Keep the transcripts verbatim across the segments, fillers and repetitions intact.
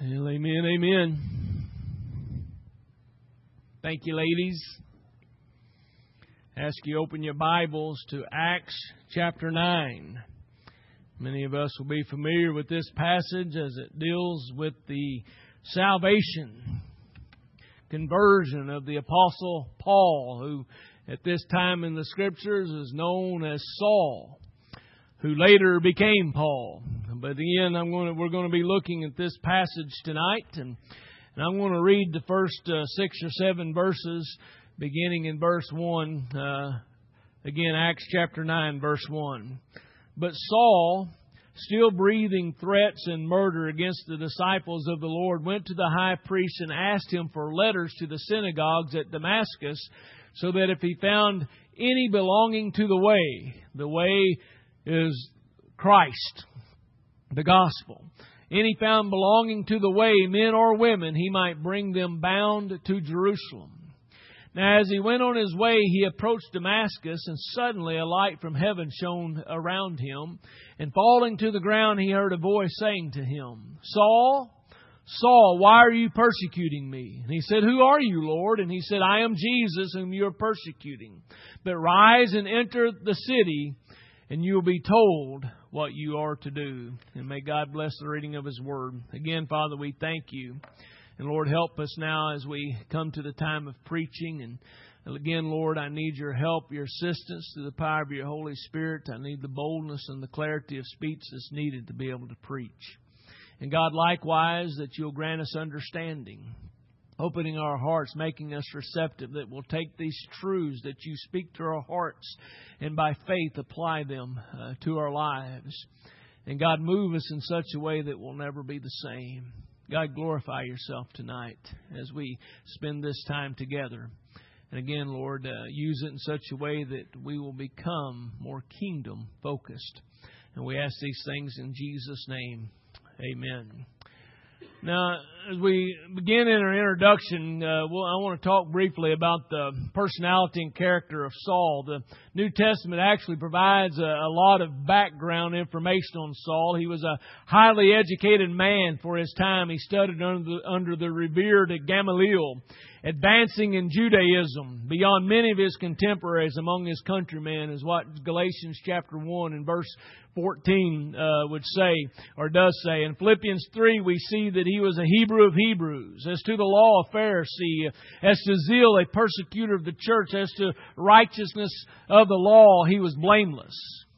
Well, amen, amen. Thank you, ladies. I ask you open your Bibles to Acts chapter nine. Many of us will be familiar with this passage as it deals with the salvation, conversion of the Apostle Paul, who at this time in the Scriptures is known as Saul, who later became Paul. But again, I'm going to, we're going to be looking at this passage tonight, and, and I'm going to read the first uh, six or seven verses, beginning in verse one. Uh, again, Acts chapter nine, verse one. But Saul, still breathing threats and murder against the disciples of the Lord, went to the high priest and asked him for letters to the synagogues at Damascus, so that if he found any belonging to the way, the way is Christ, the gospel, any found belonging to the way, men or women, he might bring them bound to Jerusalem. Now as he went on his way, he approached Damascus, and suddenly a light from heaven shone around him. And falling to the ground, he heard a voice saying to him, Saul, Saul, why are you persecuting me? And he said, Who are you, Lord? And he said, I am Jesus, whom you are persecuting. But rise and enter the city, and you will be told what you are to do. And may God bless the reading of His Word. Again, Father, we thank you. And Lord, help us now as we come to the time of preaching. And again, Lord, I need your help, your assistance through the power of your Holy Spirit. I need the boldness and the clarity of speech that's needed to be able to preach. And God, likewise, that you'll grant us understanding, opening our hearts, making us receptive, that we'll take these truths that you speak to our hearts and by faith apply them uh, to our lives. And God, move us in such a way that we'll never be the same. God, glorify yourself tonight as we spend this time together. And again, Lord, uh, use it in such a way that we will become more kingdom focused. And we ask these things in Jesus' name. Amen. Now, as we begin in our introduction, uh, well, I want to talk briefly about the personality and character of Saul. The New Testament actually provides a, a lot of background information on Saul. He was a highly educated man for his time. He studied under the, under the revered Gamaliel, advancing in Judaism beyond many of his contemporaries among his countrymen, is what Galatians chapter one and verse fourteen uh, would say, or does say. In Philippians three, we see that he was a Hebrew of Hebrews. As to the law, a Pharisee. As to zeal, a persecutor of the church. As to righteousness of the law, he was blameless.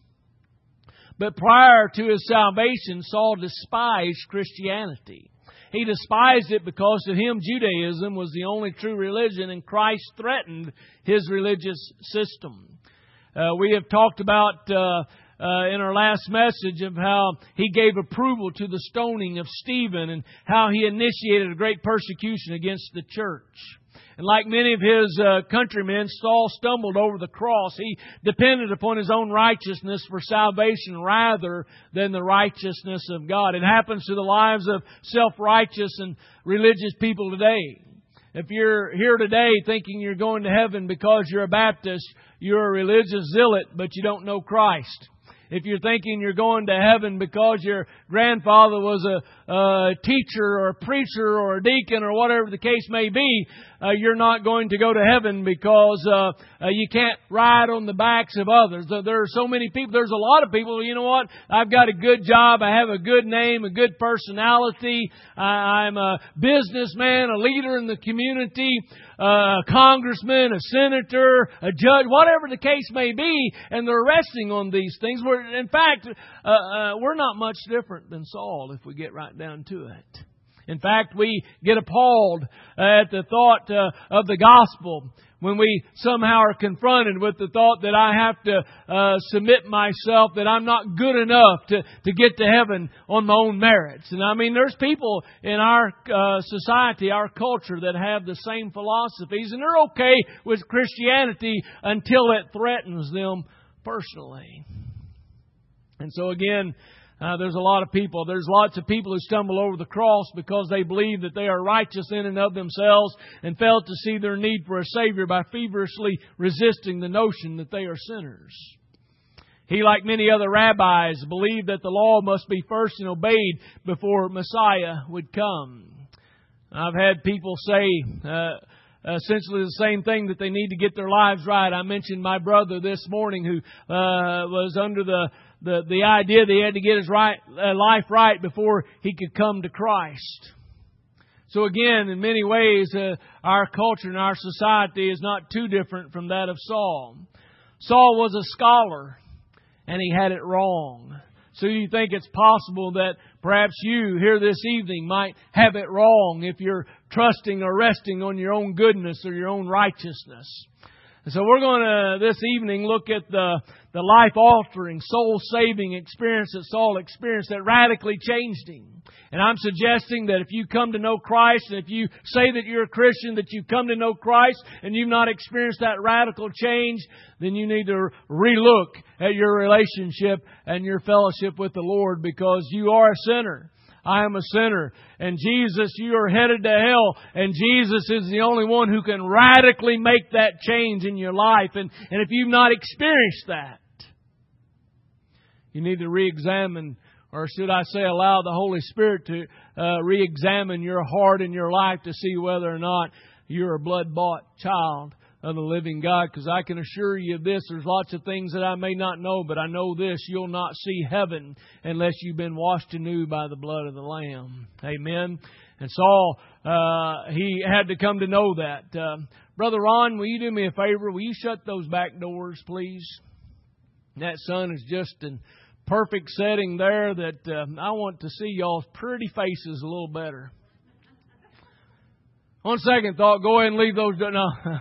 But prior to his salvation, Saul despised Christianity. He despised it because to him Judaism was the only true religion, and Christ threatened his religious system. Uh, we have talked about uh, uh, in our last message of how he gave approval to the stoning of Stephen and how he initiated a great persecution against the church. And like many of his uh, countrymen, Saul stumbled over the cross. He depended upon his own righteousness for salvation rather than the righteousness of God. It happens to the lives of self-righteous and religious people today. If you're here today thinking you're going to heaven because you're a Baptist, you're a religious zealot, but you don't know Christ. If you're thinking you're going to heaven because your grandfather was a, a teacher or a preacher or a deacon or whatever the case may be, uh, you're not going to go to heaven because uh, uh, you can't ride on the backs of others. There are so many people. There's a lot of people, you know what? I've got a good job. I have a good name, a good personality. I, I'm a businessman, a leader in the community, a congressman, a senator, a judge, whatever the case may be, and they're resting on these things. We're, in fact, uh, uh, we're not much different than Saul if we get right down to it. In fact, we get appalled at the thought uh, of the gospel when we somehow are confronted with the thought that I have to uh, submit myself, that I'm not good enough to, to get to heaven on my own merits. And I mean, there's people in our uh, society, our culture, that have the same philosophies, and they're okay with Christianity until it threatens them personally. And so again, Uh, there's a lot of people. There's lots of people who stumble over the cross because they believe that they are righteous in and of themselves and fail to see their need for a Savior by feverishly resisting the notion that they are sinners. He, like many other rabbis, believed that the law must be first and obeyed before Messiah would come. I've had people say uh, essentially the same thing, that they need to get their lives right. I mentioned my brother this morning who uh, was under the, the, the idea that he had to get his right, uh, life right before he could come to Christ. So again, in many ways, uh, our culture and our society is not too different from that of Saul. Saul was a scholar, and he had it wrong. So you think it's possible that perhaps you here this evening might have it wrong if you're trusting or resting on your own goodness or your own righteousness. And so we're going to this evening look at the, the life-altering, soul-saving experience that Saul experienced that radically changed him. And I'm suggesting that if you come to know Christ, and if you say that you're a Christian, that you've come to know Christ, and you've not experienced that radical change, then you need to relook at your relationship and your fellowship with the Lord, because you are a sinner. I am a sinner. And Jesus, you are headed to hell. And Jesus is the only one who can radically make that change in your life. And, and if you've not experienced that, you need to re-examine, or should I say allow the Holy Spirit to uh, re-examine your heart and your life to see whether or not you're a blood-bought child of the living God. Because I can assure you of this, there's lots of things that I may not know, but I know this: you'll not see heaven unless you've been washed anew by the blood of the Lamb. Amen. And Saul, uh, he had to come to know that. Uh, Brother Ron, will you do me a favor? Will you shut those back doors, please? That sun is just in perfect setting there that uh, I want to see y'all's pretty faces a little better. On second thought, go ahead and leave those. No.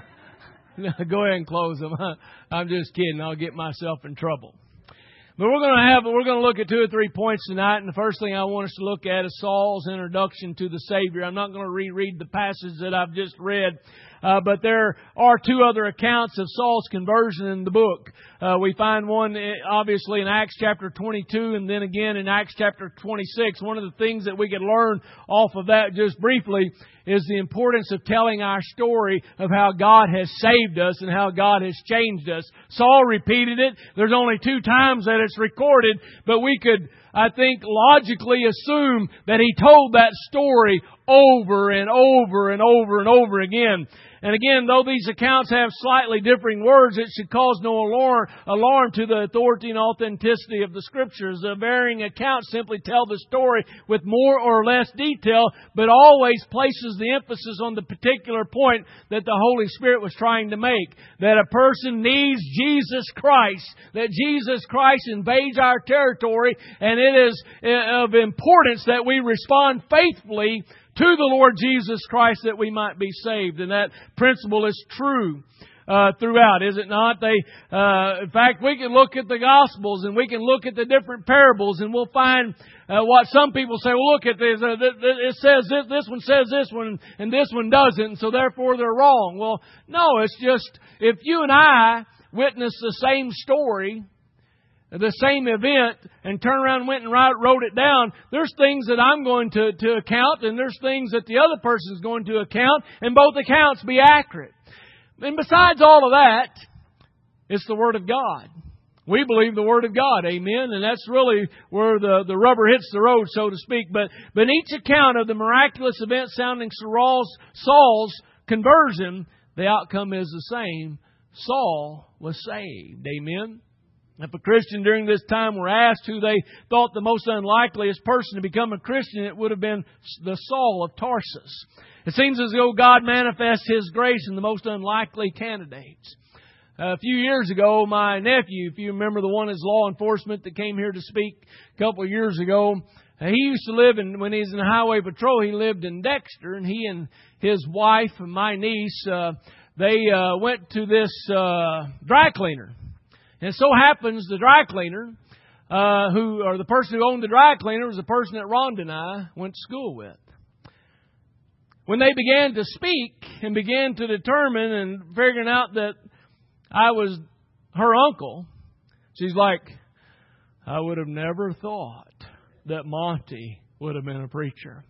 Go ahead and close them. I'm just kidding. I'll get myself in trouble. But we're going to have, we're going to look at two or three points tonight. And the first thing I want us to look at is Saul's introduction to the Savior. I'm not going to reread the passage that I've just read. Uh, but there are two other accounts of Saul's conversion in the book. Uh, we find one, obviously, in Acts chapter twenty-two, and then again in Acts chapter twenty-six. One of the things that we could learn off of that just briefly is the importance of telling our story of how God has saved us and how God has changed us. Saul repeated it. There's only two times that it's recorded, but we could, I think, logically assume that he told that story over and over and over and over again. And again, though these accounts have slightly differing words, it should cause no alarm, alarm to the authority and authenticity of the Scriptures. The varying accounts simply tell the story with more or less detail, but always places the emphasis on the particular point that the Holy Spirit was trying to make. That a person needs Jesus Christ, that Jesus Christ invades our territory, and it is of importance that we respond faithfully to the Lord Jesus Christ that we might be saved. And that principle is true uh, throughout, is it not? They, uh, in fact, we can look at the Gospels and we can look at the different parables, and we'll find uh, what some people say. Well, look at this. Uh, th- th- it says this. This one says this one, and this one doesn't, and so therefore they're wrong. Well, no, it's just if you and I witness the same story, the same event, and turn around and went and write, wrote it down, there's things that I'm going to, to account, and there's things that the other person is going to account, and both accounts be accurate. And besides all of that, it's the Word of God. We believe the Word of God, amen, and that's really where the, the rubber hits the road, so to speak. But, but in each account of the miraculous event sounding Saul's, Saul's conversion, the outcome is the same. Saul was saved, amen. If a Christian during this time were asked who they thought the most unlikeliest person to become a Christian, it would have been the Saul of Tarsus. It seems as though God manifests His grace in the most unlikely candidates. A few years ago, my nephew, if you remember the one as law enforcement that came here to speak a couple of years ago, he used to live in, when he was in the highway patrol, he lived in Dexter, and he and his wife and my niece, uh, they uh, went to this uh, dry cleaner. And it so happens the dry cleaner, uh, who or the person who owned the dry cleaner was the person that Rhonda and I went to school with. When they began to speak and began to determine and figuring out that I was her uncle, she's like, I would have never thought that Monty would have been a preacher.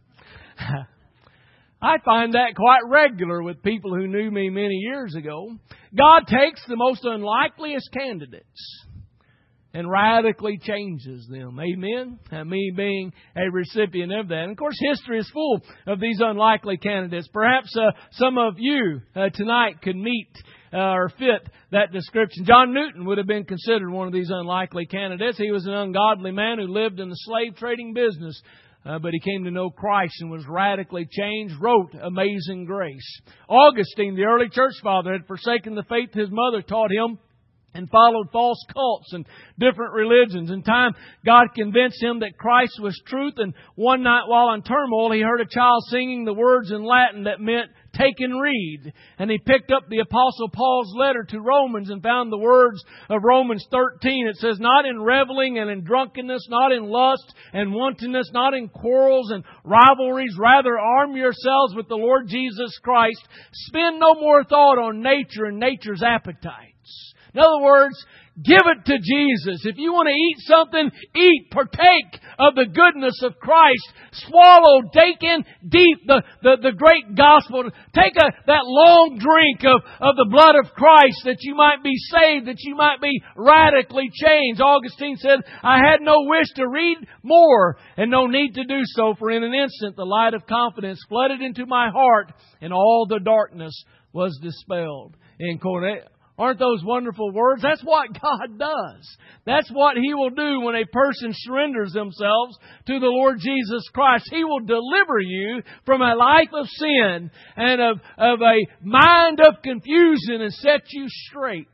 I find that quite regular with people who knew me many years ago. God takes the most unlikeliest candidates, and radically changes them. Amen? And me being a recipient of that. And of course, history is full of these unlikely candidates. Perhaps uh, some of you uh, tonight could meet uh, or fit that description. John Newton would have been considered one of these unlikely candidates. He was an ungodly man who lived in the slave trading business. Uh, but he came to know Christ and was radically changed, wrote Amazing Grace. Augustine, the early church father, had forsaken the faith his mother taught him and followed false cults and different religions. In time, God convinced him that Christ was truth, and one night while in turmoil, he heard a child singing the words in Latin that meant, "Take and read." And he picked up the Apostle Paul's letter to Romans and found the words of Romans thirteen. It says, "Not in reveling and in drunkenness, not in lust and wantonness, not in quarrels and rivalries. Rather, arm yourselves with the Lord Jesus Christ. Spend no more thought on nature and nature's appetites." In other words, give it to Jesus. If you want to eat something, eat, partake of the goodness of Christ. Swallow, take in deep the, the, the great gospel. Take a, that long drink of, of the blood of Christ that you might be saved, that you might be radically changed. Augustine said, "I had no wish to read more and no need to do so, for in an instant the light of confidence flooded into my heart and all the darkness was dispelled." In quote. Aren't those wonderful words? That's what God does. That's what He will do when a person surrenders themselves to the Lord Jesus Christ. He will deliver you from a life of sin and of, of a mind of confusion and set you straight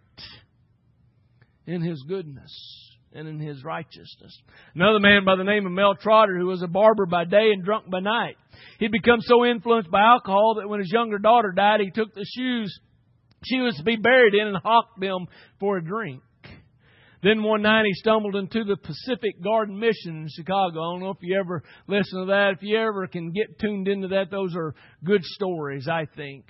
in His goodness and in His righteousness. Another man by the name of Mel Trotter, who was a barber by day and drunk by night. He'd become so influenced by alcohol that when his younger daughter died, he took the shoes she was to be buried in and hawked them for a drink. Then one night he stumbled into the Pacific Garden Mission in Chicago. I don't know if you ever listen to that. If you ever can get tuned into that, those are good stories, I think.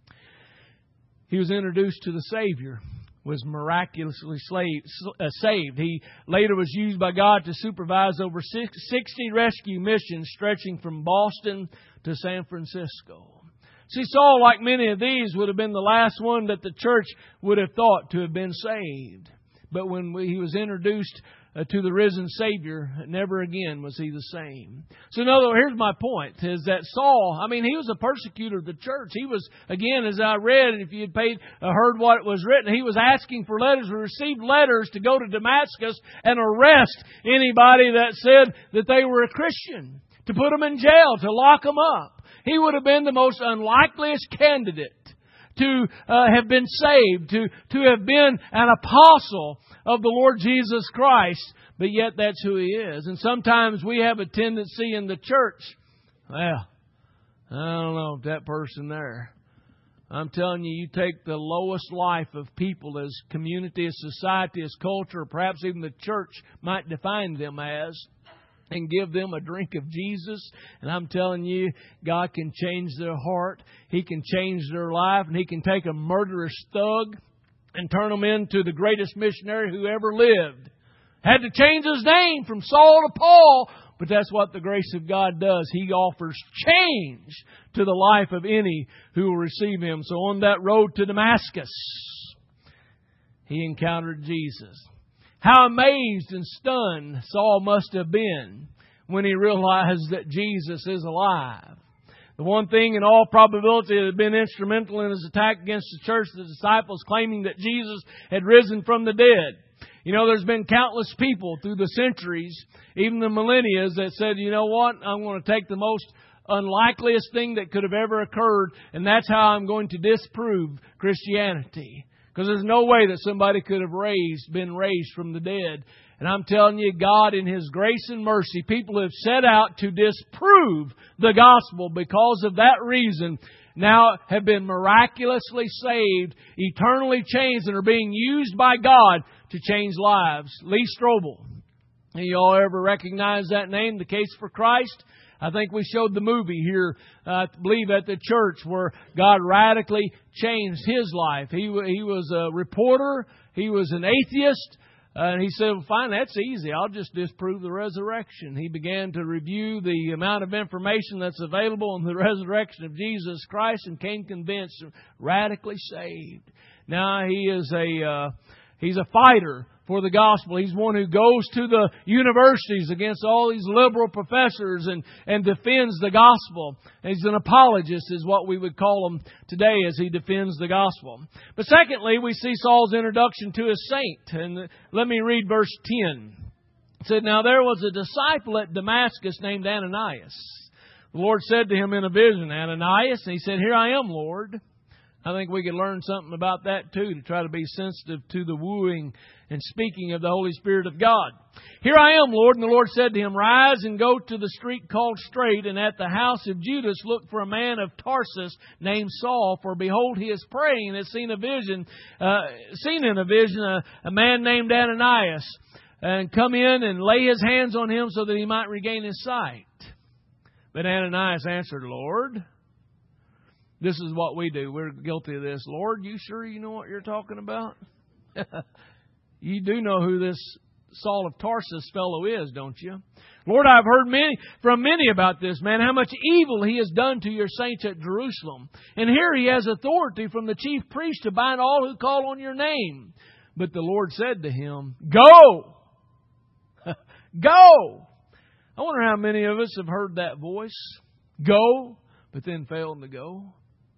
He was introduced to the Savior, was miraculously saved. He later was used by God to supervise over sixty rescue missions stretching from Boston to San Francisco. See, Saul, like many of these, would have been the last one that the church would have thought to have been saved. But when he was introduced uh, to the risen Savior, never again was he the same. So, in other words, here's my point, is that Saul, I mean, he was a persecutor of the church. He was, again, as I read, if you had paid, uh, heard what was written, he was asking for letters. We received letters to go to Damascus and arrest anybody that said that they were a Christian, to put them in jail, to lock them up. He would have been the most unlikeliest candidate to uh, have been saved, to, to have been an apostle of the Lord Jesus Christ. But yet that's who He is. And sometimes we have a tendency in the church, well, I don't know if that person there. I'm telling you, you take the lowest life of people as community, as society, as culture, or perhaps even the church might define them as, and give them a drink of Jesus. And I'm telling you, God can change their heart. He can change their life. And He can take a murderous thug and turn them into the greatest missionary who ever lived. Had to change his name from Saul to Paul. But that's what the grace of God does. He offers change to the life of any who will receive Him. So on that road to Damascus, he encountered Jesus. How amazed and stunned Saul must have been when he realized that Jesus is alive. The one thing in all probability that had been instrumental in his attack against the church, the disciples claiming that Jesus had risen from the dead. You know, there's been countless people through the centuries, even the millennia, that said, you know what, I'm going to take the most unlikeliest thing that could have ever occurred, and that's how I'm going to disprove Christianity. Because there's no way that somebody could have raised, been raised from the dead. And I'm telling you, God in His grace and mercy, people have set out to disprove the gospel. Because of that reason, now have been miraculously saved, eternally changed, and are being used by God to change lives. Lee Strobel. You all ever recognize that name, The Case for Christ? I think we showed the movie here, uh, I believe at the church, where God radically changed his life. He he was a reporter. He was an atheist. Uh, and he said, well, fine, that's easy. I'll just disprove the resurrection. He began to review the amount of information that's available on the resurrection of Jesus Christ and came convinced, radically saved. Now he is a uh, he's a fighter for the gospel. He's one who goes to the universities against all these liberal professors and, and defends the gospel. He's an apologist is what we would call him today as he defends the gospel. But secondly, we see Saul's introduction to a saint. And let me read verse ten. It said, "Now there was a disciple at Damascus named Ananias. The Lord said to him in a vision, 'Ananias,' and he said, 'Here I am, Lord.'" I think we could learn something about that too, to try to be sensitive to the wooing and speaking of the Holy Spirit of God. "Here I am, Lord." And the Lord said to him, "Rise and go to the street called Straight, and at the house of Judas look for a man of Tarsus named Saul. For behold, he is praying and has seen a vision, uh, seen in a vision a, a man named Ananias, and come in and lay his hands on him so that he might regain his sight." But Ananias answered, "Lord," this is what we do. We're guilty of this. "Lord, you sure you know what you're talking about?" You do know who this Saul of Tarsus fellow is, don't you? "Lord, I've heard many from many about this man, how much evil he has done to your saints at Jerusalem. And here he has authority from the chief priest to bind all who call on your name." But the Lord said to him, "Go! Go!" I wonder how many of us have heard that voice. Go, but then failed to go.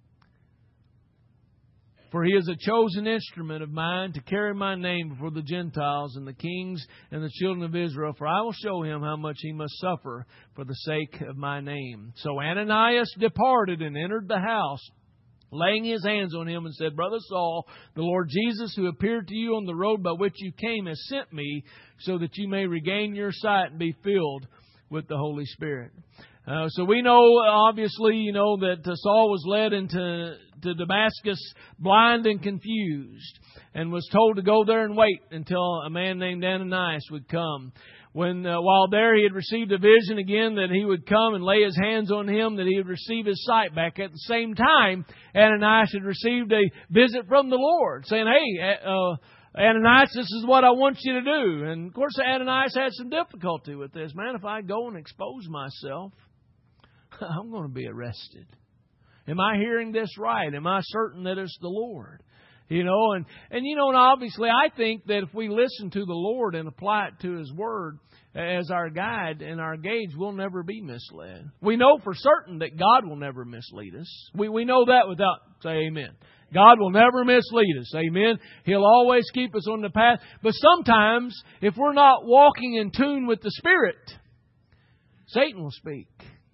"For he is a chosen instrument of mine to carry my name before the Gentiles and the kings and the children of Israel. For I will show him how much he must suffer for the sake of my name." So Ananias departed and entered the house, laying his hands on him, and said, "Brother Saul, the Lord Jesus, who appeared to you on the road by which you came, has sent me so that you may regain your sight and be filled with the Holy Spirit." Uh, so we know, obviously, you know, that uh, Saul was led into to Damascus blind and confused, and was told to go there and wait until a man named Ananias would come. When uh, while there, he had received a vision again that he would come and lay his hands on him, that he would receive his sight back. At the same time, Ananias had received a visit from the Lord, saying, "Hey, uh, Ananias, this is what I want you to do." And of course, Ananias had some difficulty with this. Man, if I go and expose myself, I'm going to be arrested. Am I hearing this right? Am I certain that it's the Lord? You know, and, and you know, and obviously I think that if we listen to the Lord and apply it to His Word as our guide and our gauge, we'll never be misled. We know for certain that God will never mislead us. We, we know that without, say amen. God will never mislead us. Amen. He'll always keep us on the path. But sometimes, if we're not walking in tune with the Spirit, Satan will speak.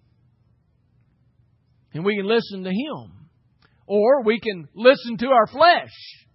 And we can listen to him. Or we can listen to our flesh.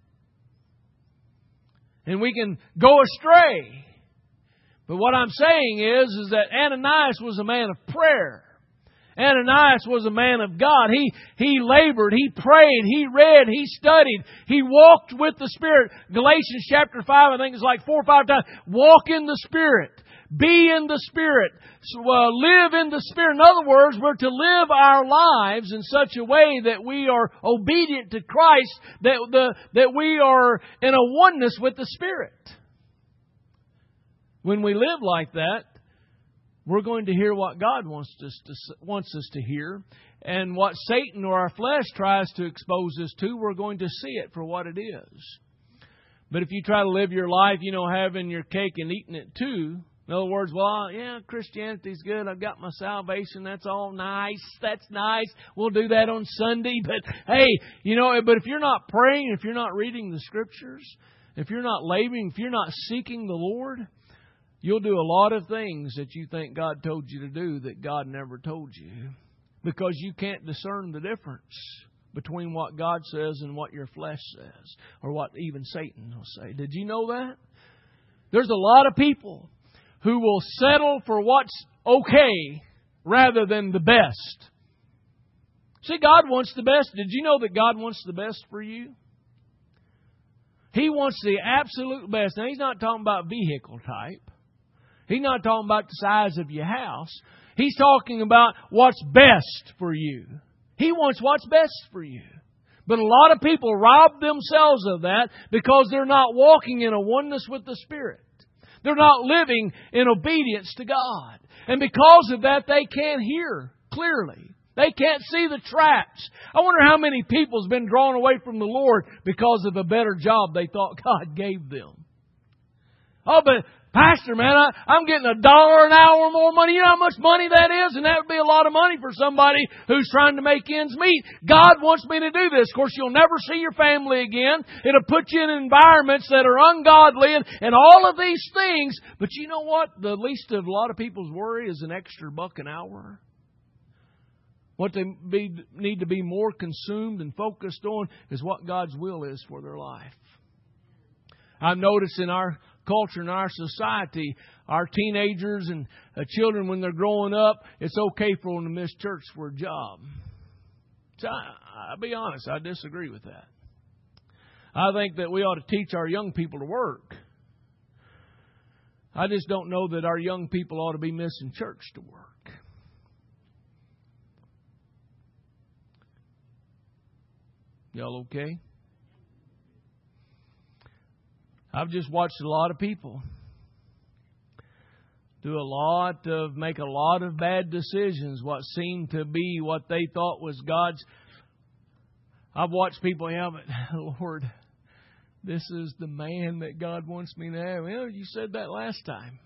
And we can go astray. But what I'm saying is, is that Ananias was a man of prayer. Ananias was a man of God. He, he labored, he prayed, he read, he studied, he walked with the Spirit. Galatians chapter five, I think it's like four or five times. Walk in the Spirit. Be in the Spirit. So, uh, live in the Spirit. In other words, we're to live our lives in such a way that we are obedient to Christ, that, the, that we are in a oneness with the Spirit. When we live like that, we're going to hear what God wants us to wants us to hear. And what Satan or our flesh tries to expose us to, we're going to see it for what it is. But if you try to live your life, you know, having your cake and eating it too, in other words, well, yeah, Christianity's good. I've got my salvation. That's all nice. That's nice. We'll do that on Sunday. But hey, you know, but if you're not praying, if you're not reading the Scriptures, if you're not laboring, if you're not seeking the Lord, you'll do a lot of things that you think God told you to do that God never told you. Because you can't discern the difference between what God says and what your flesh says. Or what even Satan will say. Did you know that? There's a lot of people who will settle for what's okay rather than the best. See, God wants the best. Did you know that God wants the best for you? He wants the absolute best. Now, He's not talking about vehicle type. He's not talking about the size of your house. He's talking about what's best for you. He wants what's best for you. But a lot of people rob themselves of that because they're not walking in a oneness with the Spirit. They're not living in obedience to God. And because of that, they can't hear clearly. They can't see the traps. I wonder how many people have been drawn away from the Lord because of a better job they thought God gave them. Oh, but Pastor, man, I, I'm getting a dollar an hour more money. You know how much money that is? And that would be a lot of money for somebody who's trying to make ends meet. God wants me to do this. Of course, you'll never see your family again. It'll put you in environments that are ungodly and, and all of these things. But you know what? The least of a lot of people's worry is an extra buck an hour. What they be, need to be more consumed and focused on is what God's will is for their life. I've noticed in our culture, in our society, our teenagers and uh, children, when they're growing up, it's okay for them to miss church for a job. So I, I'll be honest, I disagree with that. I think that we ought to teach our young people to work. I just don't know that our young people ought to be missing church to work. Y'all okay? I've just watched a lot of people do a lot of, make a lot of bad decisions, what seemed to be what they thought was God's. I've watched people, yeah, but Lord, this is the man that God wants me to have. Well, you said that last time.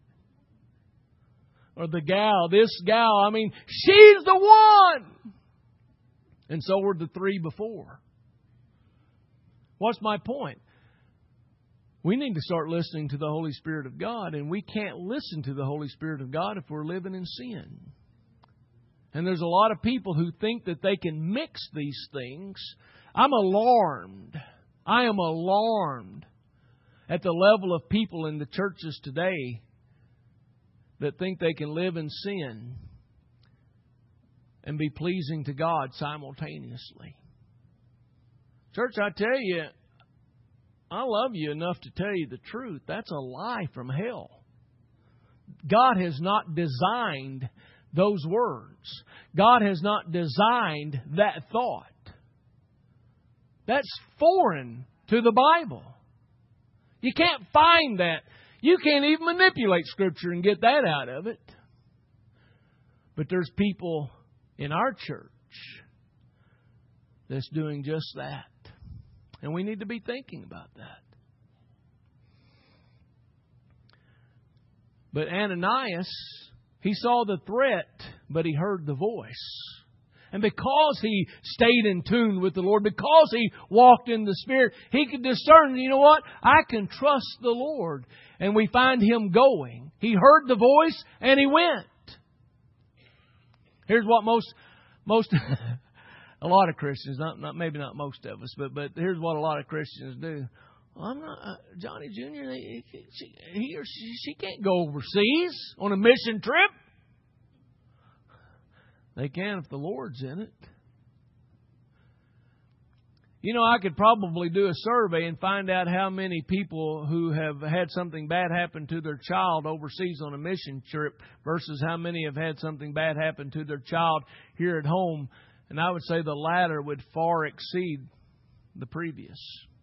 Or the gal, this gal, I mean, she's the one. And so were the three before. What's my point? We need to start listening to the Holy Spirit of God, and we can't listen to the Holy Spirit of God if we're living in sin. And there's a lot of people who think that they can mix these things. I'm alarmed. I am alarmed at the level of people in the churches today that think they can live in sin and be pleasing to God simultaneously. Church, I tell you, I love you enough to tell you the truth. That's a lie from hell. God has not designed those words. God has not designed that thought. That's foreign to the Bible. You can't find that. You can't even manipulate Scripture and get that out of it. But there's people in our church that's doing just that. And we need to be thinking about that. But Ananias, he saw the threat, but he heard the voice. And because he stayed in tune with the Lord, because he walked in the Spirit, he could discern, you know what? I can trust the Lord. And we find him going. He heard the voice and he went. Here's what most, most, a lot of Christians, not, not maybe not most of us, but but here's what a lot of Christians do. Well, I'm not, uh, Johnny Junior, he, she, he or she, she can't go overseas on a mission trip. They can if the Lord's in it. You know, I could probably do a survey and find out how many people who have had something bad happen to their child overseas on a mission trip versus how many have had something bad happen to their child here at home. And I would say the latter would far exceed the previous.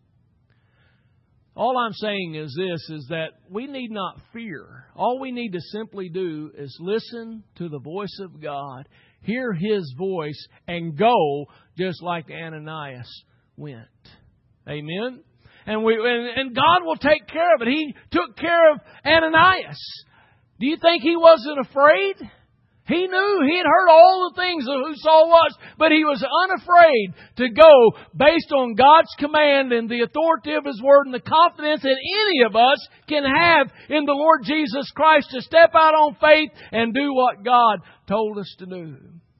All I'm saying is this, is that we need not fear. All we need to simply do is listen to the voice of God, hear His voice, and go just like Ananias went. Amen? And we and, and God will take care of it. He took care of Ananias. Do you think he wasn't afraid? He knew. He had heard all the things of who Saul was, but he was unafraid to go based on God's command and the authority of His Word and the confidence that any of us can have in the Lord Jesus Christ to step out on faith and do what God told us to do.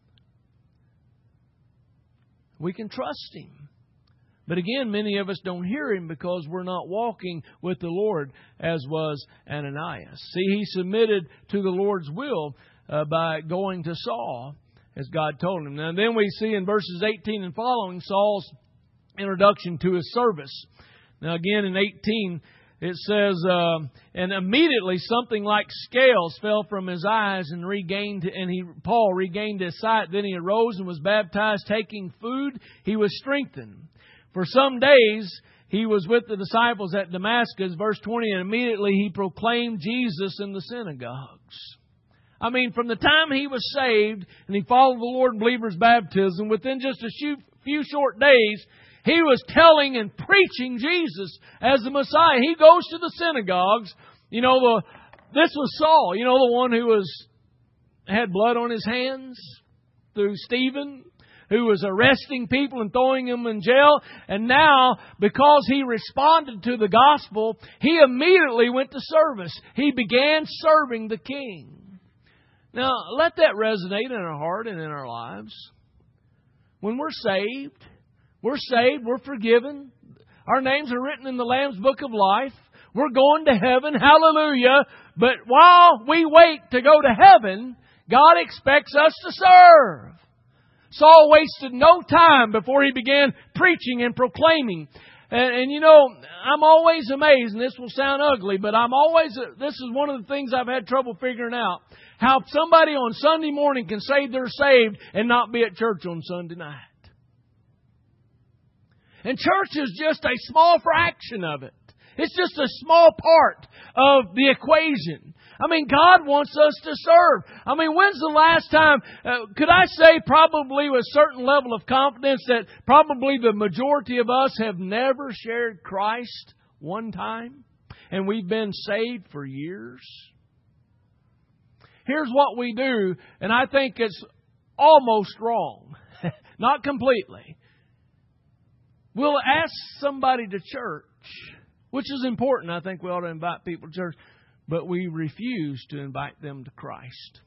We can trust Him. But again, many of us don't hear Him because we're not walking with the Lord as was Ananias. See, he submitted to the Lord's will Uh, by going to Saul, as God told him. Now, then we see in verses eighteen and following Saul's introduction to his service. Now, again in eighteen, it says, uh, and immediately something like scales fell from his eyes, and regained, and he Paul regained his sight. Then he arose and was baptized, taking food. He was strengthened. For some days he was with the disciples at Damascus, verse twenty, and immediately he proclaimed Jesus in the synagogues. I mean, from the time he was saved and he followed the Lord in believer's baptism, within just a few, few short days, He was telling and preaching Jesus as the Messiah. He goes to the synagogues. You know, the, this was Saul, you know, the one who was had blood on his hands through Stephen, who was arresting people and throwing them in jail. And now, because he responded to the gospel, he immediately went to service. He began serving the King. Now, let that resonate in our heart and in our lives. When we're saved, we're saved, we're forgiven. Our names are written in the Lamb's Book of Life. We're going to heaven. Hallelujah. But while we wait to go to heaven, God expects us to serve. Saul wasted no time before he began preaching and proclaiming. And, and you know, I'm always amazed, and this will sound ugly, but I'm always, this is one of the things I've had trouble figuring out. How somebody on Sunday morning can say they're saved and not be at church on Sunday night. And church is just a small fraction of it. It's just a small part of the equation. I mean, God wants us to serve. I mean, when's the last time, uh, could I say probably with a certain level of confidence that probably the majority of us have never shared Christ one time? And we've been saved for years? Here's what we do, and I think it's almost wrong. Not completely. We'll ask somebody to church, which is important. I think we ought to invite people to church. But we refuse to invite them to Christ.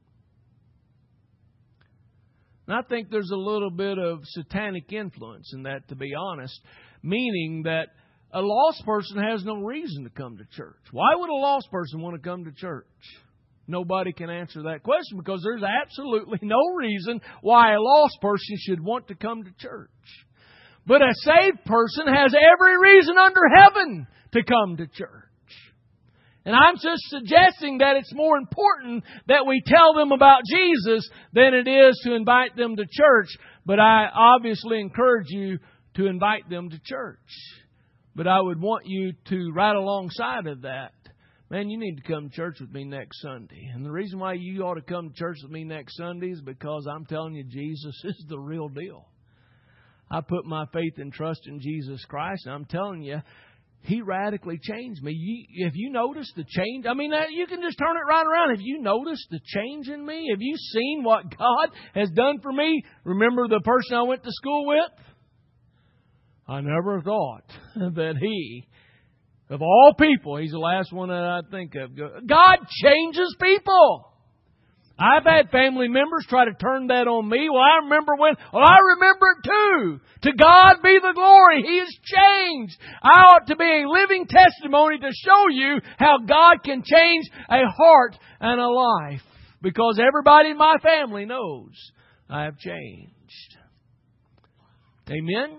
And I think there's a little bit of satanic influence in that, to be honest. Meaning that a lost person has no reason to come to church. Why would a lost person want to come to church? Nobody can answer that question because there's absolutely no reason why a lost person should want to come to church. But a saved person has every reason under heaven to come to church. And I'm just suggesting that it's more important that we tell them about Jesus than it is to invite them to church. But I obviously encourage you to invite them to church. But I would want you to, right alongside of that, man, you need to come to church with me next Sunday. And the reason why you ought to come to church with me next Sunday is because I'm telling you, Jesus is the real deal. I put my faith and trust in Jesus Christ, and I'm telling you, He radically changed me. You, have you noticed the change? I mean, you can just turn it right around. Have you noticed the change in me? Have you seen what God has done for me? Remember the person I went to school with? I never thought that he, of all people, he's the last one that I think of. God changes people. I've had family members try to turn that on me. Well, I remember when, well, I remember it too. To God be the glory. He has changed. I ought to be a living testimony to show you how God can change a heart and a life. Because everybody in my family knows I have changed. Amen?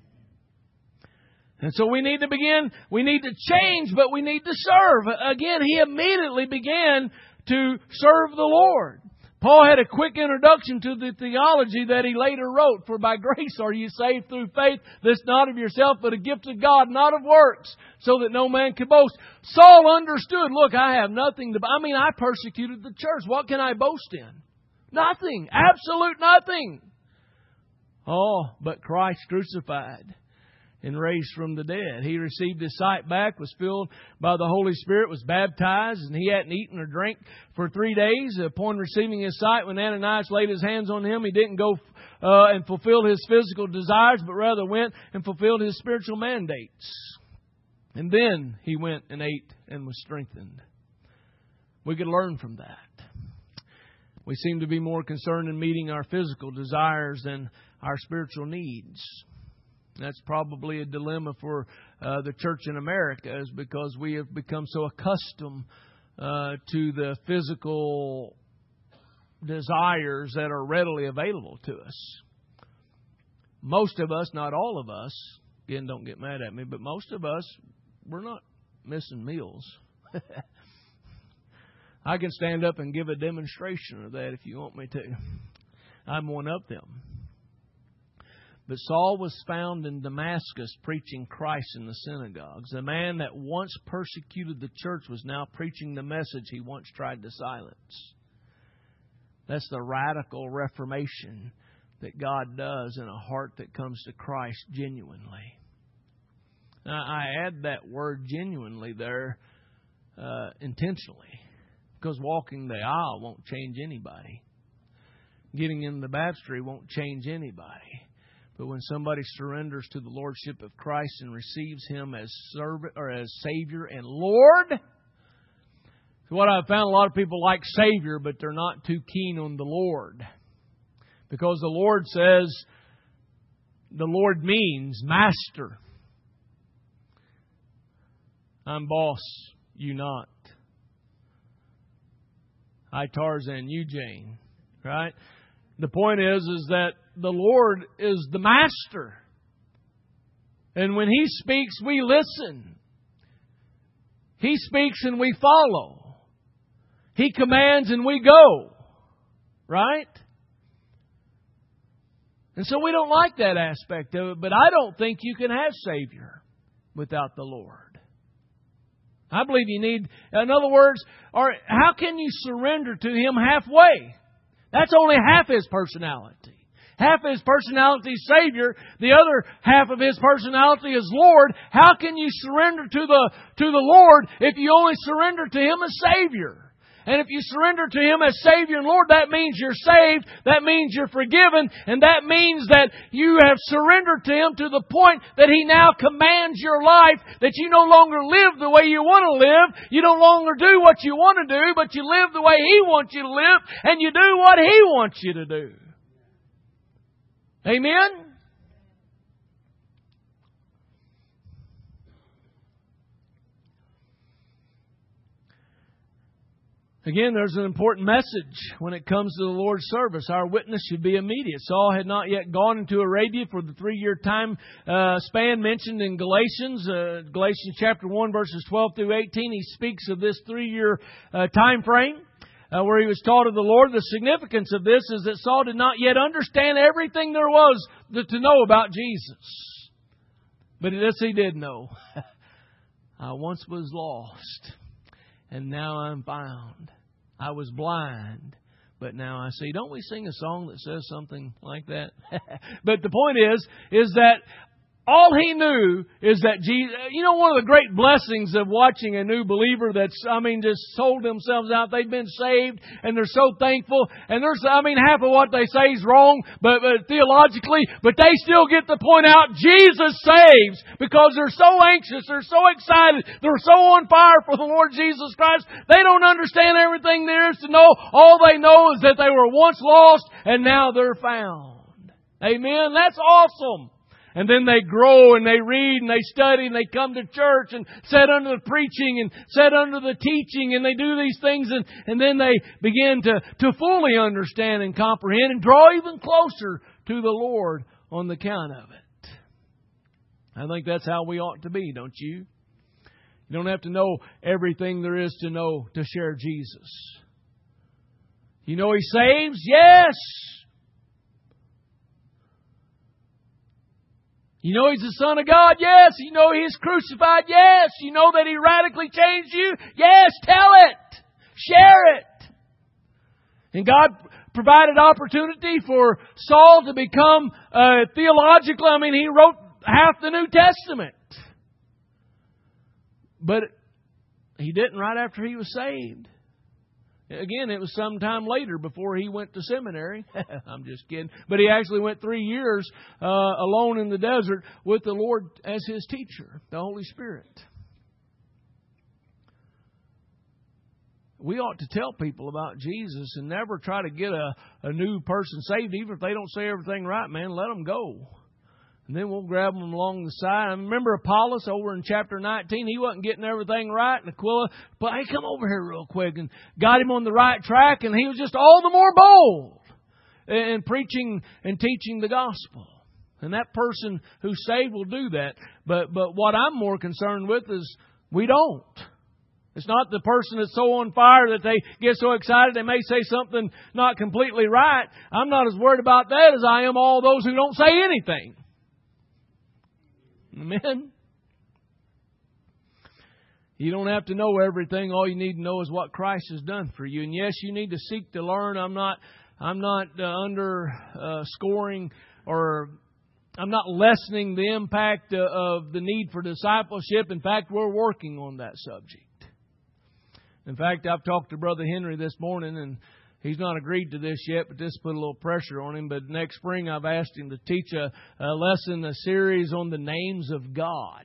And so we need to begin, we need to change, but we need to serve. Again, he immediately began to serve the Lord. Paul had a quick introduction to the theology that he later wrote. For by grace are you saved through faith. This not of yourself, but a gift of God, not of works, so that no man can boast. Saul understood, look, I have nothing to... I mean, I persecuted the church. What can I boast in? Nothing. Absolute nothing. Oh, but Christ crucified and raised from the dead. He received his sight back, was filled by the Holy Spirit, was baptized, and he hadn't eaten or drank for three days. Upon receiving his sight, when Ananias laid his hands on him, he didn't go uh, and fulfill his physical desires, but rather went and fulfilled his spiritual mandates. And then he went and ate and was strengthened. We could learn from that. We seem to be more concerned in meeting our physical desires than our spiritual needs. That's probably a dilemma for uh, the church in America, is because we have become so accustomed uh, to the physical desires that are readily available to us. Most of us, not all of us, again, don't get mad at me, but most of us, we're not missing meals. I can stand up and give a demonstration of that if you want me to. I'm one of them. But Saul was found in Damascus preaching Christ in the synagogues. The man that once persecuted the church was now preaching the message he once tried to silence. That's the radical reformation that God does in a heart that comes to Christ genuinely. Now, I add that word genuinely there uh, intentionally, because walking the aisle won't change anybody. Getting in the baptistry won't change anybody. But when somebody surrenders to the Lordship of Christ and receives Him as servant or as Savior and Lord, what I've found, a lot of people like Savior, but they're not too keen on the Lord. Because the Lord says, the Lord means master. I'm boss, you not. I Tarzan, you Jane. Right? The point is, is that the Lord is the master. And when He speaks, we listen. He speaks and we follow. He commands and we go. Right? And so we don't like that aspect of it, but I don't think you can have Savior without the Lord. I believe you need, in other words, or how can you surrender to Him halfway? That's only half His personality. Half of His personality is Savior. The other half of His personality is Lord. How can you surrender to the, to the Lord if you only surrender to Him as Savior? And if you surrender to Him as Savior and Lord, that means you're saved. That means you're forgiven. And that means that you have surrendered to Him to the point that He now commands your life, that you no longer live the way you want to live. You no longer do what you want to do, but you live the way He wants you to live, and you do what He wants you to do. Amen? Again, there's an important message when it comes to the Lord's service. Our witness should be immediate. Saul had not yet gone into Arabia for the three-year time uh, span mentioned in Galatians. Uh, Galatians chapter one, verses twelve through eighteen. He speaks of this three-year uh, time frame uh, where he was taught of the Lord. The significance of this is that Saul did not yet understand everything there was to know about Jesus. But this he did know. I once was lost, and now I'm found. I was blind, but now I see. Don't we sing a song that says something like that? But the point is, is that all he knew is that Jesus, you know, one of the great blessings of watching a new believer that's, I mean, just sold themselves out. They've been saved and they're so thankful. And there's, I mean, half of what they say is wrong, but, but theologically, but they still get to point out Jesus saves because they're so anxious. They're so excited. They're so on fire for the Lord Jesus Christ. They don't understand everything there is to know. All they know is that they were once lost and now they're found. Amen. That's awesome. And then they grow and they read and they study and they come to church and sit under the preaching and sit under the teaching and they do these things and, and then they begin to, to fully understand and comprehend and draw even closer to the Lord on the count of it. I think that's how we ought to be, don't you? You don't have to know everything there is to know to share Jesus. You know He saves? Yes! You know He's the Son of God? Yes. You know He's crucified? Yes. You know that He radically changed you? Yes. Tell it. Share it. And God provided opportunity for Saul to become uh, theological. I mean, he wrote half the New Testament. But he didn't right after he was saved. Again, it was some time later before he went to seminary. I'm just kidding. But he actually went three years uh, alone in the desert with the Lord as his teacher, the Holy Spirit. We ought to tell people about Jesus and never try to get a, a new person saved. Even if they don't say everything right, man, let them go. And then we'll grab them along the side. I remember Apollos over in chapter nineteen. He wasn't getting everything right. And Aquila, but hey, come over here real quick. And got him on the right track. And he was just all the more bold in preaching and teaching the gospel. And that person who's saved will do that. But but what I'm more concerned with is we don't. It's not the person that's so on fire that they get so excited they may say something not completely right. I'm not as worried about that as I am all those who don't say anything. Amen. You don't have to know everything. All you need to know is what Christ has done for you. And yes, you need to seek to learn. I'm not I'm not uh, underscoring or I'm not lessening the impact uh, of the need for discipleship. In fact, we're working on that subject. In fact, I've talked to Brother Henry this morning, and he's not agreed to this yet, but this put a little pressure on him. But next spring, I've asked him to teach a, a lesson, a series on the names of God.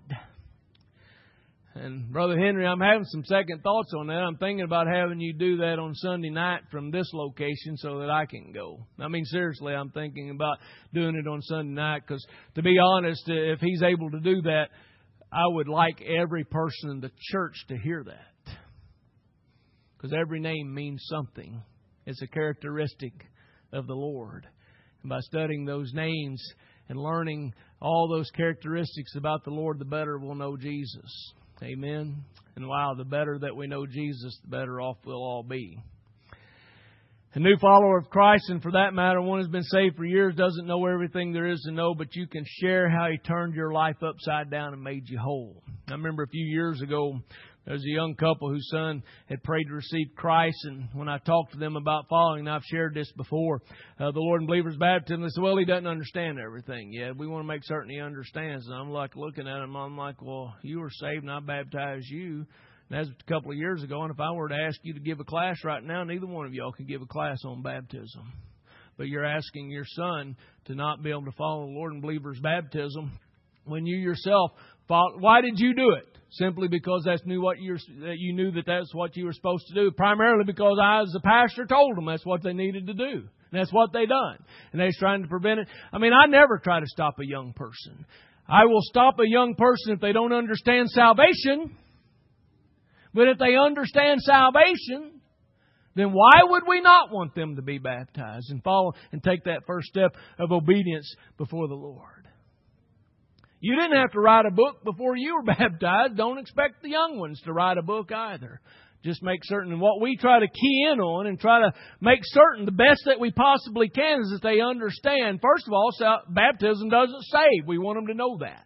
And Brother Henry, I'm having some second thoughts on that. I'm thinking about having you do that on Sunday night from this location so that I can go. I mean, seriously, I'm thinking about doing it on Sunday night because, to be honest, if he's able to do that, I would like every person in the church to hear that. Because every name means something. It's a characteristic of the Lord. And by studying those names and learning all those characteristics about the Lord, the better we'll know Jesus. Amen. And wow, the better that we know Jesus, the better off we'll all be. A new follower of Christ, and for that matter, one who's been saved for years, doesn't know everything there is to know, but you can share how He turned your life upside down and made you whole. I remember a few years ago, there was a young couple whose son had prayed to receive Christ, and when I talked to them about following, and I've shared this before, uh, the Lord and Believers Baptism, they said, well, he doesn't understand everything yet. We want to make certain he understands. And I'm like looking at him, I'm like, well, you were saved and I baptized you. And that was a couple of years ago, and if I were to ask you to give a class right now, neither one of y'all could give a class on baptism. But you're asking your son to not be able to follow the Lord and Believers Baptism when you yourself follow. Why did you do it? Simply because that's knew what you that you knew that that's what you were supposed to do. Primarily because I, as the pastor, told them that's what they needed to do. And that's what they done. And they was trying to prevent it. I mean, I never try to stop a young person. I will stop a young person if they don't understand salvation. But if they understand salvation, then why would we not want them to be baptized and follow and take that first step of obedience before the Lord? You didn't have to write a book before you were baptized. Don't expect the young ones to write a book either. Just make certain. And what we try to key in on and try to make certain the best that we possibly can is that they understand, first of all, baptism doesn't save. We want them to know that.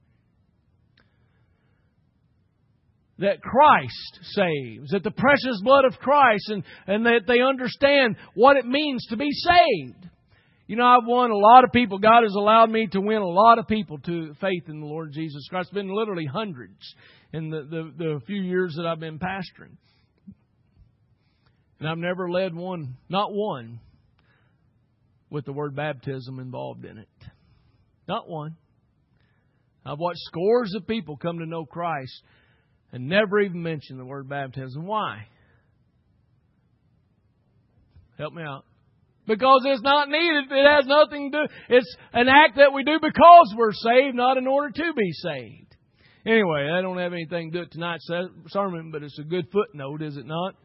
That Christ saves. That the precious blood of Christ and, and that they understand what it means to be saved. You know, I've won a lot of people. God has allowed me to win a lot of people to faith in the Lord Jesus Christ. It's been literally hundreds in the, the, the few years that I've been pastoring. And I've never led one, not one, with the word baptism involved in it. Not one. I've watched scores of people come to know Christ and never even mention the word baptism. Why? Help me out. Because it's not needed. It has nothing to do. It's an act that we do because we're saved, not in order to be saved. Anyway, I don't have anything to do with tonight's sermon, but it's a good footnote, is it not?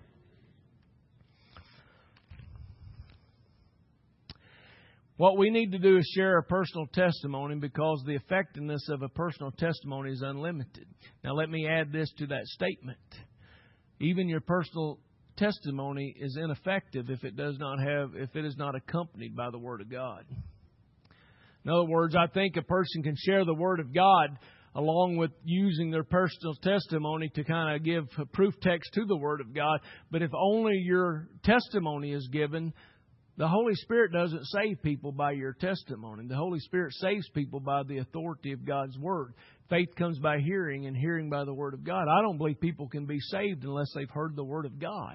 What we need to do is share a personal testimony because the effectiveness of a personal testimony is unlimited. Now let me add this to that statement. Even your personal testimony is ineffective if it does not have, if it is not accompanied by the Word of God. In other words, I think a person can share the Word of God along with using their personal testimony to kind of give a proof text to the Word of God. But if only your testimony is given, the Holy Spirit doesn't save people by your testimony. The Holy Spirit saves people by the authority of God's Word. Faith comes by hearing, and hearing by the Word of God. I don't believe people can be saved unless they've heard the Word of God.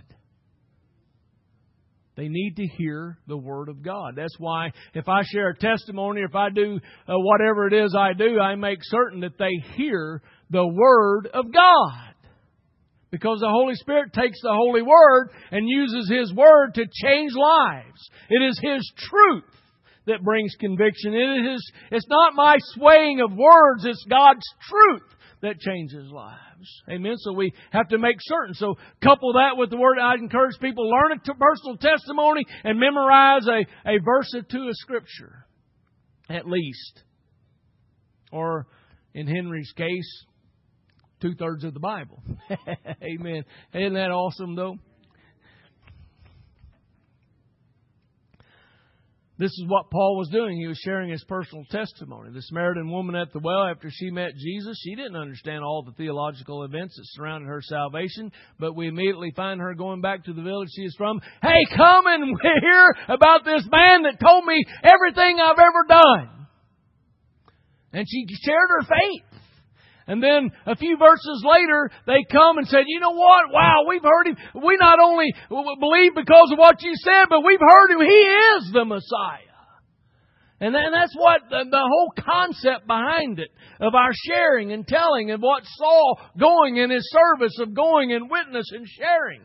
They need to hear the Word of God. That's why if I share a testimony, if I do uh, whatever it is I do, I make certain that they hear the Word of God. Because the Holy Spirit takes the Holy Word and uses His Word to change lives. It is His truth that brings conviction. It is, it's not my swaying of words. It's God's truth that changes lives. Amen. So we have to make certain. So couple that with the Word. I'd encourage people to learn a personal testimony and memorize a, a verse or two of Scripture. At least. Or in Henry's case, two-thirds of the Bible. Amen. Isn't that awesome, though? This is what Paul was doing. He was sharing his personal testimony. The Samaritan woman at the well, after she met Jesus, she didn't understand all the theological events that surrounded her salvation, but we immediately find her going back to the village she is from. Hey, come and hear about this man that told me everything I've ever done. And she shared her faith. And then a few verses later, they come and said, you know what? Wow, we've heard Him. We not only believe because of what you said, but we've heard Him. He is the Messiah. And that's what the, the whole concept behind it, of our sharing and telling, and what Saul going in his service of going and witness and sharing.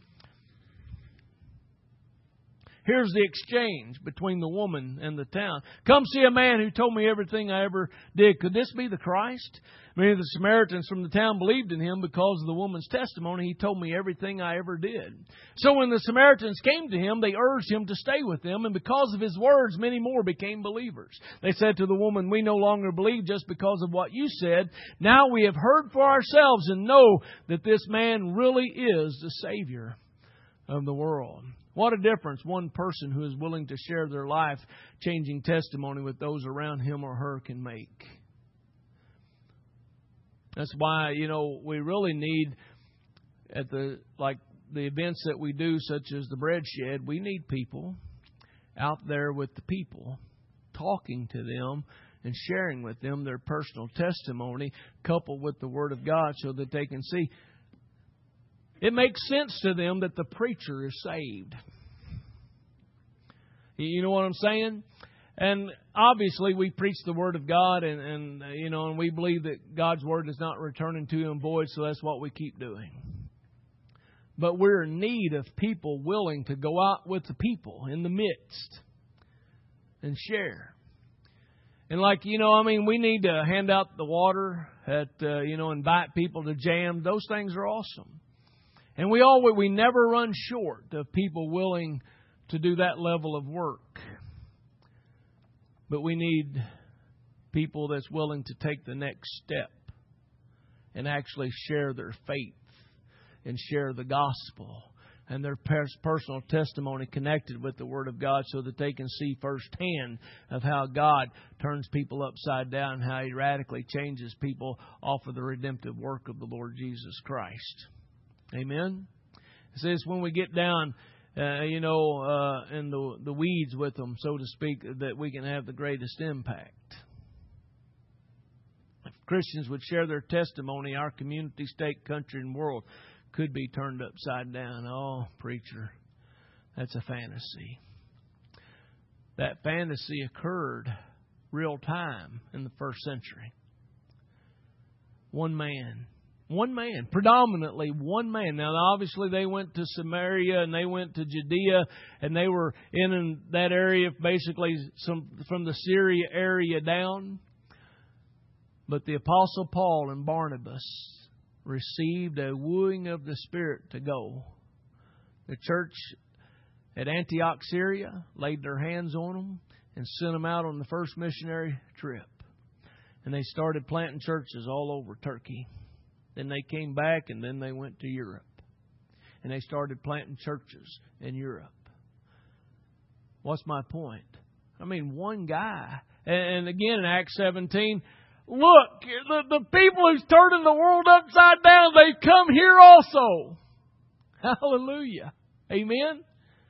Here's the exchange between the woman and the town. Come see a man who told me everything I ever did. Could this be the Christ? Many of the Samaritans from the town believed in Him because of the woman's testimony. He told me everything I ever did. So when the Samaritans came to Him, they urged Him to stay with them. And because of His words, many more became believers. They said to the woman, we no longer believe just because of what you said. Now we have heard for ourselves and know that this man really is the Savior of the world. What a difference one person who is willing to share their life-changing testimony with those around him or her can make. That's why, you know, we really need, at the like the events that we do, such as the Bread Shed, we need people out there with the people, talking to them and sharing with them their personal testimony, coupled with the Word of God, so that they can see. It makes sense to them that the preacher is saved. You know what I'm saying? And obviously we preach the Word of God, and, and you know, and we believe that God's Word is not returning to Him void, so that's what we keep doing. But we're in need of people willing to go out with the people in the midst and share. And like, you know, I mean, we need to hand out the water, at, uh, you know, invite people to jam. Those things are awesome. And we always, we never run short of people willing to do that level of work. But we need people that's willing to take the next step and actually share their faith and share the gospel and their personal testimony connected with the Word of God, so that they can see firsthand of how God turns people upside down, how He radically changes people off of the redemptive work of the Lord Jesus Christ. Amen? It says when we get down, uh, you know, uh, in the, the weeds with them, so to speak, that we can have the greatest impact. If Christians would share their testimony, our community, state, country, and world could be turned upside down. Oh, preacher, that's a fantasy. That fantasy occurred real time in the first century. One man. One man, predominantly one man. Now, obviously, they went to Samaria and they went to Judea, and they were in, in that area, basically some from the Syria area down. But the Apostle Paul and Barnabas received a wooing of the Spirit to go. The church at Antioch, Syria, laid their hands on them and sent them out on the first missionary trip. And they started planting churches all over Turkey. Then they came back, and then they went to Europe. And they started planting churches in Europe. What's my point? I mean, one guy. And again, in Acts seventeen, look, the, the people who's turning the world upside down, they've come here also. Hallelujah. Amen.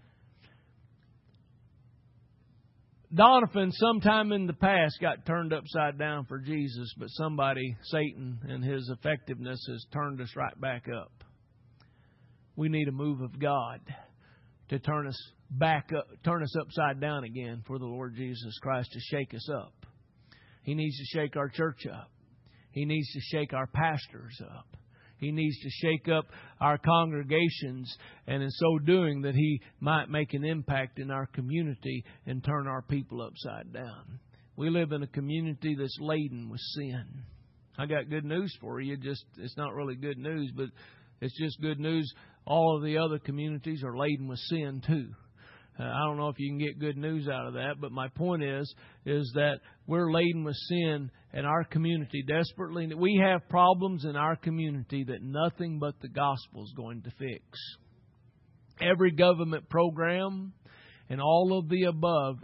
Donovan, sometime in the past, got turned upside down for Jesus, but somebody, Satan, and his effectiveness has turned us right back up. We need a move of God to turn us back up, turn us upside down again for the Lord Jesus Christ to shake us up. He needs to shake our church up. He needs to shake our pastors up. He needs to shake up our congregations, and in so doing that He might make an impact in our community and turn our people upside down. We live in a community that's laden with sin. I got good news for you. Just it's not really good news, but it's just good news. All of the other communities are laden with sin too. Uh, I don't know if you can get good news out of that, but my point is, is that we're laden with sin in our community desperately. We have problems in our community that nothing but the gospel is going to fix. Every government program and all of the above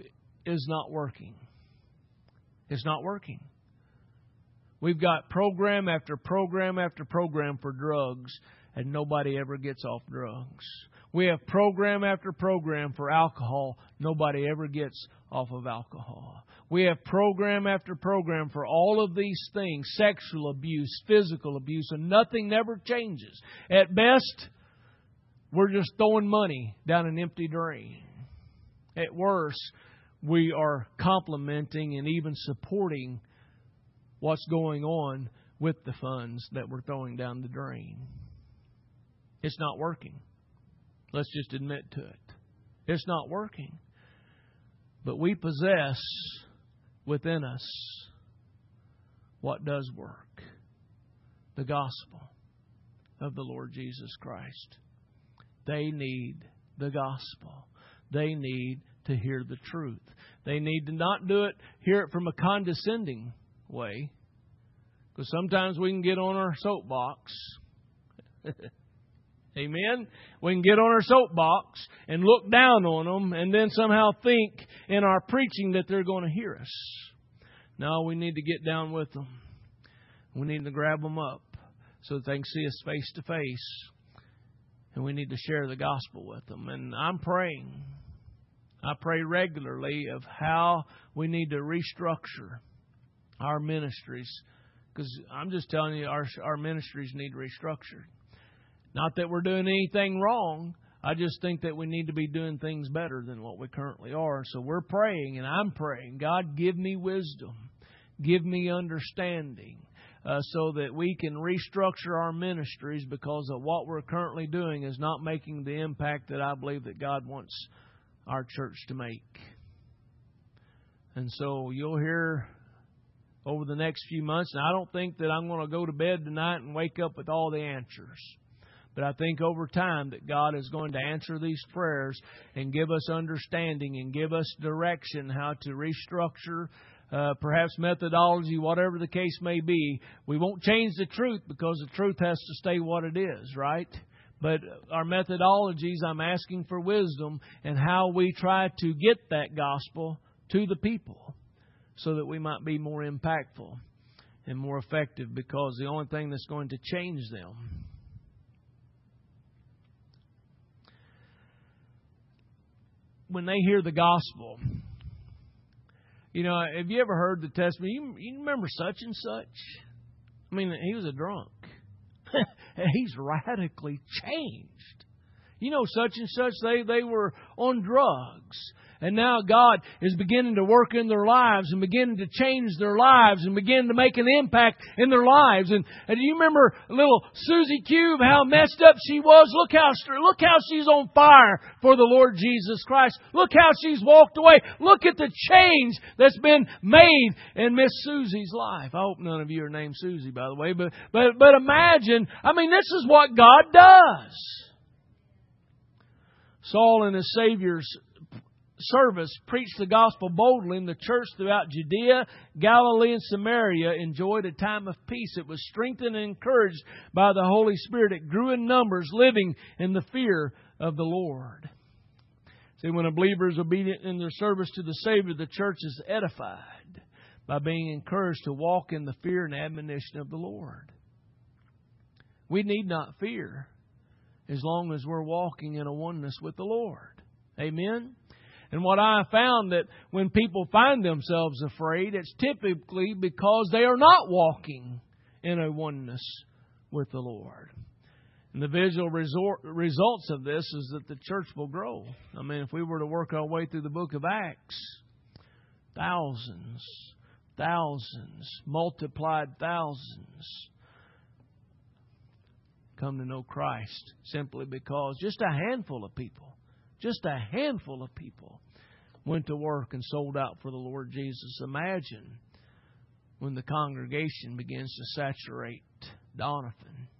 is not working. It's not working. We've got program after program after program for drugs, and nobody ever gets off drugs. We have program after program for alcohol. Nobody ever gets off of alcohol. We have program after program for all of these things, sexual abuse, physical abuse, and nothing never changes. At best, we're just throwing money down an empty drain. At worst, we are complimenting and even supporting what's going on with the funds that we're throwing down the drain. It's not working. Let's just admit to it. It's not working. But we possess within us what does work. The gospel of the Lord Jesus Christ. They need the gospel. They need to hear the truth. They need to not do it, hear it from a condescending way. Because sometimes we can get on our soapbox. Amen? We can get on our soapbox and look down on them and then somehow think in our preaching that they're going to hear us. No, we need to get down with them. We need to grab them up so that they can see us face to face. And we need to share the gospel with them. And I'm praying. I pray regularly of how we need to restructure our ministries. Because I'm just telling you, our, our ministries need restructured. Not that we're doing anything wrong. I just think that we need to be doing things better than what we currently are. So we're praying, and I'm praying, God, give me wisdom. Give me understanding. Uh, so that we can restructure our ministries, because of what we're currently doing is not making the impact that I believe that God wants our church to make. And so you'll hear over the next few months, and I don't think that I'm going to go to bed tonight and wake up with all the answers. But I think over time that God is going to answer these prayers and give us understanding and give us direction how to restructure, uh, perhaps methodology, whatever the case may be. We won't change the truth, because the truth has to stay what it is, right? But our methodologies, I'm asking for wisdom and how we try to get that gospel to the people so that we might be more impactful and more effective, because the only thing that's going to change them when they hear the gospel. You know, have you ever heard the testimony? You, you remember such and such? I mean, he was a drunk. He's radically changed. You know, such and such, they, they were on drugs. And now God is beginning to work in their lives and beginning to change their lives and begin to make an impact in their lives. And, and do you remember little Susie Cube, how messed up she was? Look how, look how she's on fire for the Lord Jesus Christ. Look how she's walked away. Look at the change that's been made in Miss Susie's life. I hope none of you are named Susie, by the way. But, but, but imagine, I mean, this is what God does. Saul and his Savior's service preached the gospel boldly, and the church throughout Judea, Galilee, and Samaria enjoyed a time of peace. It was strengthened and encouraged by the Holy Spirit. It grew in numbers, living in the fear of the Lord. See, when a believer is obedient in their service to the Savior, the church is edified by being encouraged to walk in the fear and admonition of the Lord. We need not fear as long as we're walking in a oneness with the Lord. Amen? And what I found, that when people find themselves afraid, it's typically because they are not walking in a oneness with the Lord. And the visual resort, results of this is that the church will grow. I mean, if we were to work our way through the book of Acts, thousands, thousands, multiplied thousands come to know Christ simply because just a handful of people, just a handful of people went to work and sold out for the Lord Jesus. Imagine when the congregation begins to saturate Doniphan